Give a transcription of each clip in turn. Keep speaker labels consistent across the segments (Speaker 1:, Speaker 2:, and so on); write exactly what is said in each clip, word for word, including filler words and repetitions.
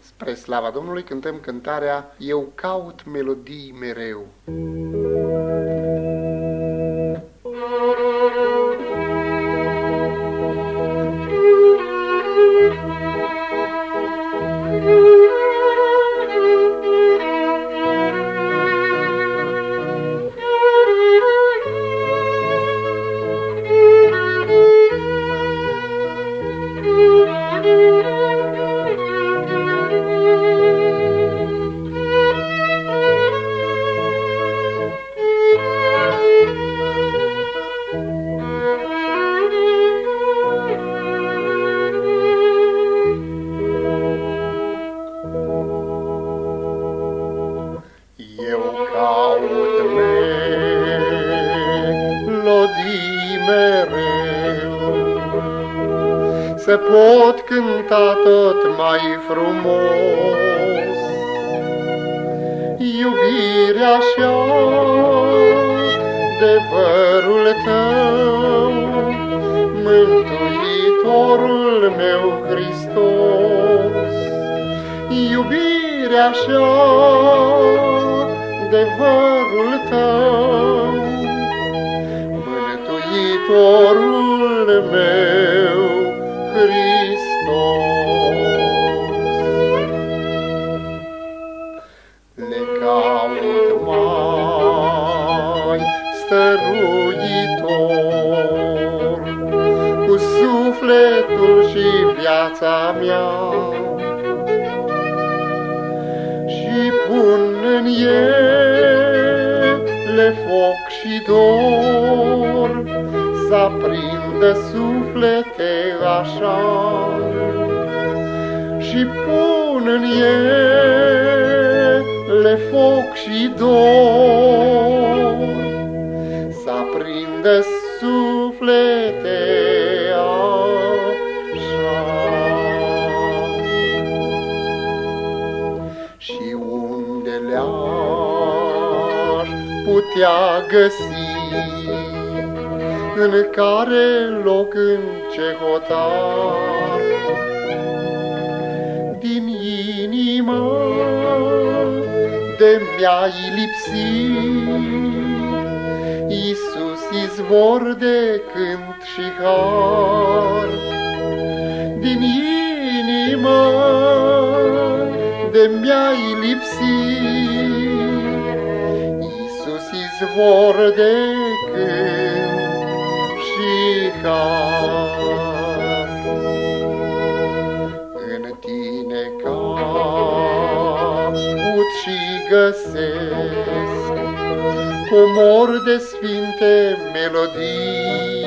Speaker 1: Spre slava Domnului cântăm cântarea Eu caut melodii mereu. Eu caut melodii mereu, să pot cânta tot mai frumos iubirea și adevărul tău, Mântuitorul meu Hristos. Iubirea și adevărul tău, Mântuitorul meu Hristos. Le caut mai stăruitor, cu sufletul și viața mea, și pun în ele foc și dor, s-aprindă suflete așa. Și pun în ele foc și dor, s-aprindă suflete așa. Și unde le-aș putea găsi, în care loc, în ce hotar, din inima de mi-ai lipsit, Iisus, izvor de cânt și har. Din inima de mi-ai lipsit, Iisus, izvor de cânt și har. În tine caut și găsesc comori de sfinte melodii,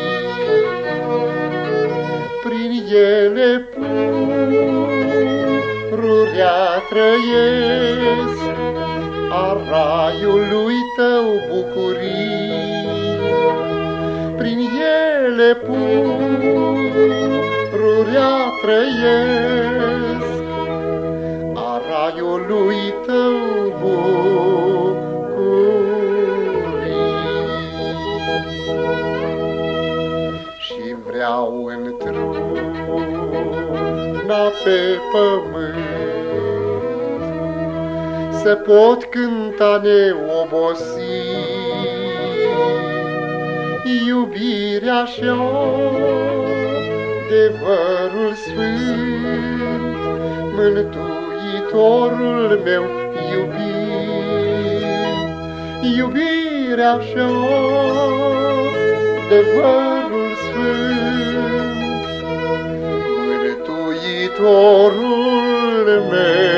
Speaker 1: prin ele pururea trăiesc a raiului tău bucurii. Prin ele pururea trăiesc a raiului tău bucurii. Și vreau într-una pe pământ să pot cânta neobosit iubirea și adevărul sfânt, Mântuitorul meu iubit. Iubirea și adevărul sfânt, Mântuitorul meu